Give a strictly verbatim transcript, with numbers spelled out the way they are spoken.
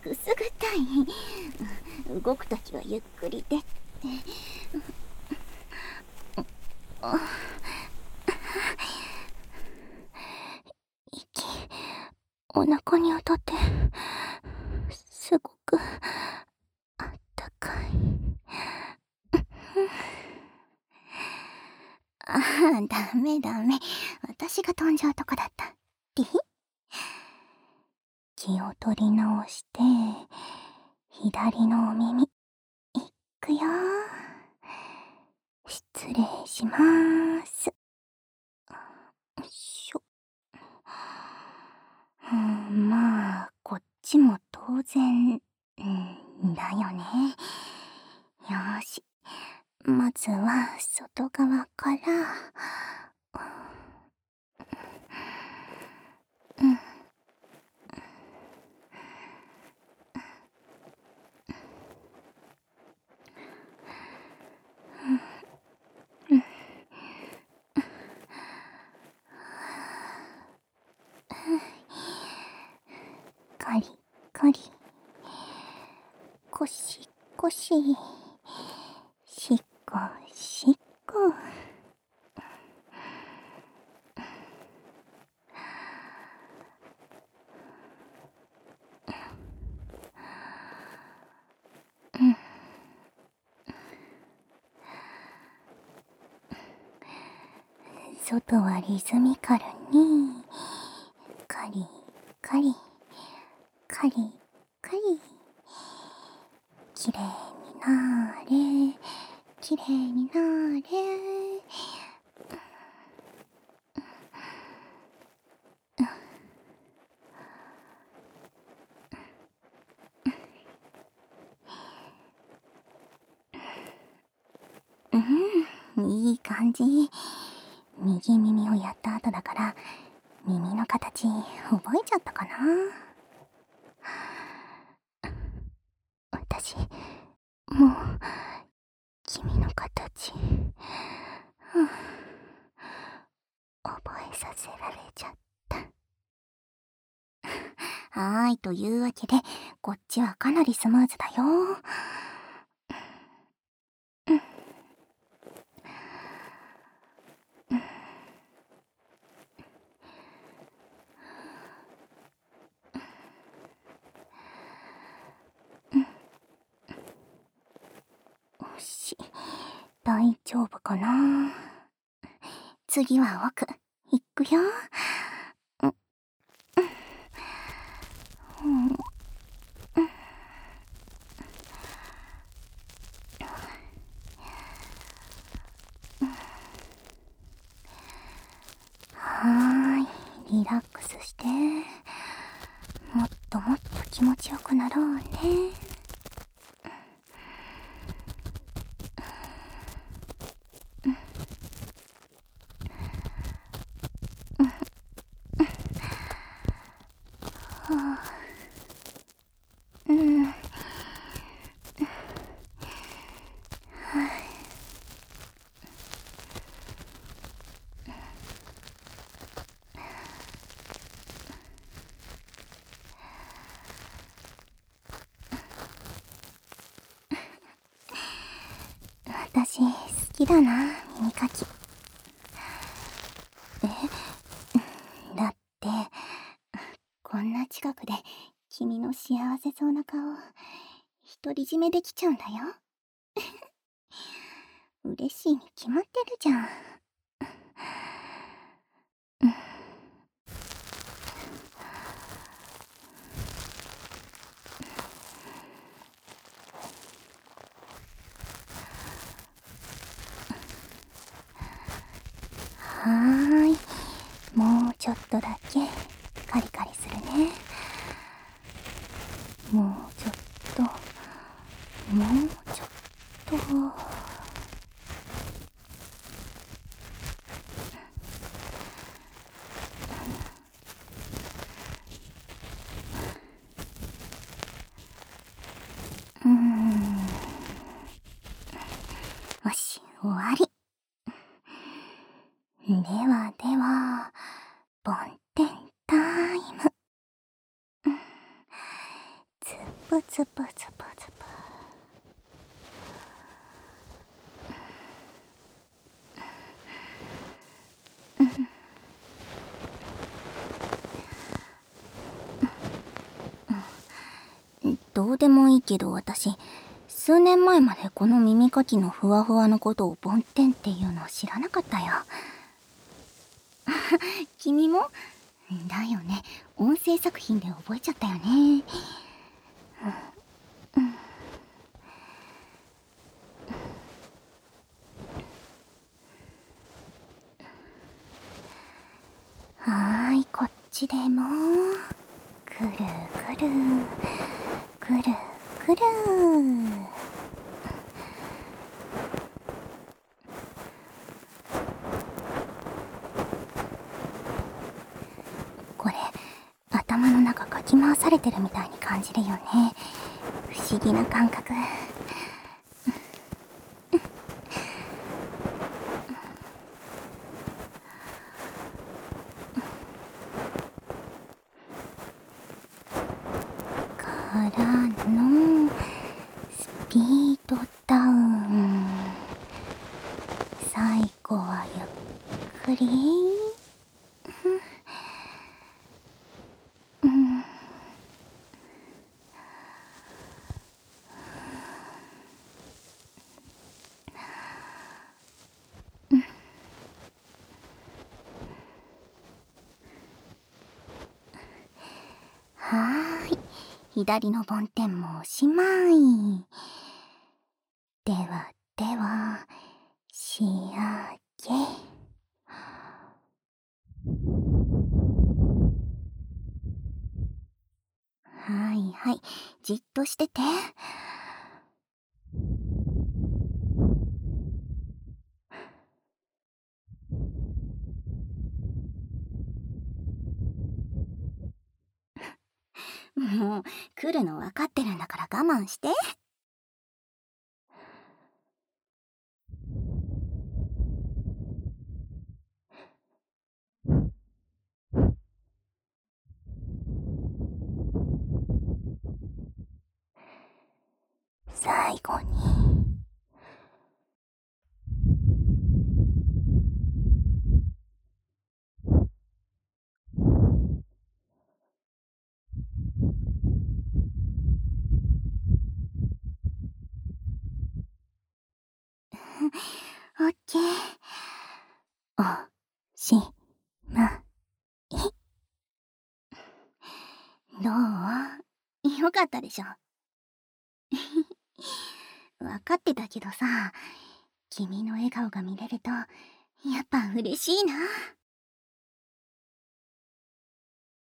くすぐったい。動くときはゆっくりでって。息、お腹に当たってすごくあったかい。ああ、ダメダメ。私が飛んじゃうとこだった。リヒ気を取り直して、左のお耳、いくよ。失礼しまーす。よいしょ。うん、まあ、こっちも当然、うん、だよね。よーし。まずは、外側から、うん。カリカリ、コシコシ、シコシコ。外はリズミカルに、カリカリ、カリカリ。きれいになーれ、きれいになーれ。うん、いい感じ。右耳をやった後だから、耳の形覚えちゃったかな。私、もう、君の形、うん、覚えさせられちゃった。はーい、というわけで、こっちはかなりスムーズだよ。よし、大丈夫かな。次は奥、いくよ。うん、うん、はーい、リラックスして。もっともっと気持ちよくなろうね。うん。私、好きだな、耳かき。え、だって、こんな近くで君の幸せそうな顔、独り占めできちゃうんだよ。嬉しいに決まってるじゃん。はーい、もうちょっとだけカリカリするね。もうちょっと、もうちょっと。うーん。よし、終わり。ではでは、梵天タイム。 ズブズブズブ。どうでもいいけど、私数年前までこの耳かきのふわふわのことを梵天っていうのを知らなかったよ。君もだよね。音声作品で覚えちゃったよね。はーい、こっちでもくるくるくるくる。これ頭の中かき回されてるみたいに感じるよね。不思議な感覚。からのスピードダウン。最後はゆっくり。うん。はーい。左の梵天もおしまい。ではでは、仕上げ。はいはい。じっとしてて。もう、来るの分かってるんだから我慢して。最後に。オッケー。おしまい。どう？よかったでしょ。分かってたけどさ、君の笑顔が見れるとやっぱ嬉しいな。